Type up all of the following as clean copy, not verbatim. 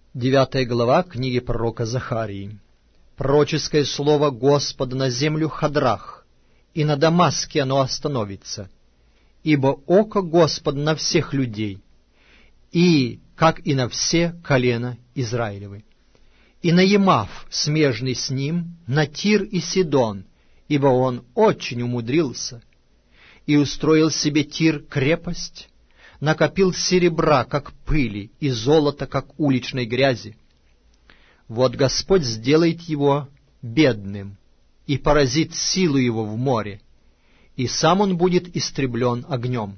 9 глава книги пророка Захарии. Пророческое слово Господа на землю Хадрах, и на Дамаске оно остановится. Ибо око Господа на всех людей, и как и на все колена Израилевы. И на Емав, смежный с ним, на Тир и Сидон, ибо он очень умудрился, и устроил себе Тир крепость, накопил серебра, как пыли, и золота, как уличной грязи. Вот Господь сделает его бедным и поразит силу его в море, и сам он будет истреблен огнем.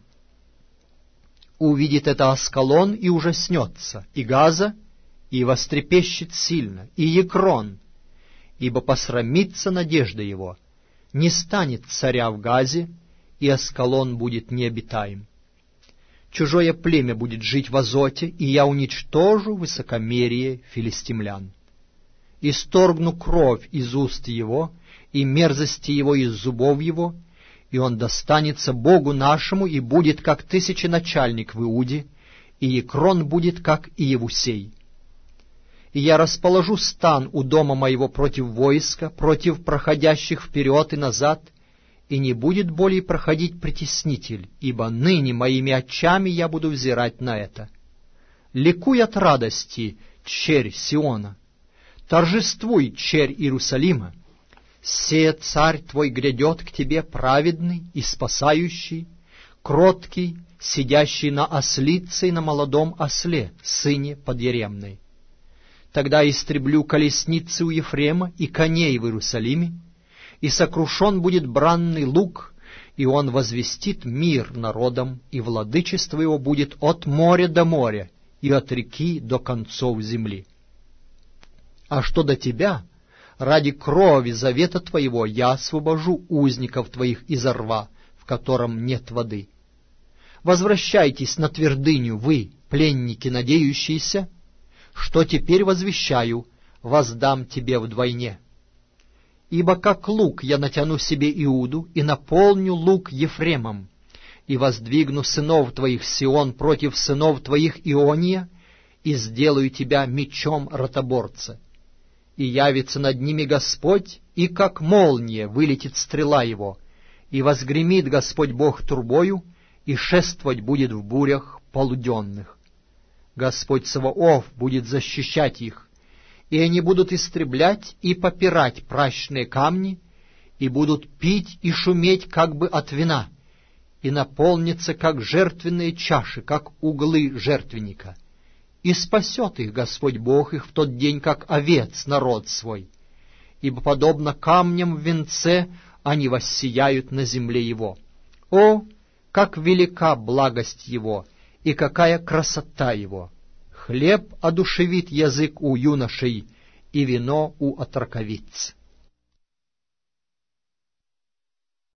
Увидит это Аскалон и ужаснется, и Газа, и вострепещет сильно, и Екрон, ибо посрамится надежда его. Не станет царя в Газе, и Аскалон будет необитаем. Чужое племя будет жить в Азоте, и я уничтожу высокомерие филистимлян. Исторгну кровь из уст его, и мерзости его из зубов его, и он достанется Богу нашему, и будет, как тысяченачальник в Иуде, и Екрон будет, как Иевусей. И я расположу стан у дома моего против войска, против проходящих вперед и назад, и не будет более проходить притеснитель, ибо ныне моими очами я буду взирать на это. Ликуй от радости, черь Сиона! Торжествуй, черь Иерусалима! Се царь твой грядет к тебе праведный и спасающий, кроткий, сидящий на ослице и на молодом осле, сыне подъеремной. Тогда истреблю колесницы у Ефрема и коней в Иерусалиме, и сокрушен будет бранный луг, и он возвестит мир народам, и владычество его будет от моря до моря, и от реки до концов земли. А что до тебя, ради крови завета твоего я освобожу узников твоих изо рва, в котором нет воды. Возвращайтесь на твердыню, вы, пленники надеющиеся, что теперь возвещаю, воздам тебе вдвойне. Ибо как лук я натяну себе Иуду, и наполню лук Ефремом, и воздвигну сынов твоих Сион против сынов твоих Иония, и сделаю тебя мечом ротоборца. И явится над ними Господь, и как молния вылетит стрела его, и возгремит Господь Бог трубою, и шествовать будет в бурях полуденных. Господь Саваоф будет защищать их, и они будут истреблять и попирать пращные камни, и будут пить и шуметь как бы от вина, и наполнятся как жертвенные чаши, как углы жертвенника. И спасет их Господь Бог их в тот день, как овец народ свой, ибо подобно камням в венце они воссияют на земле его. О, как велика благость его, и какая красота его! Хлеб одушевит язык у юношей, и вино у отроковиц.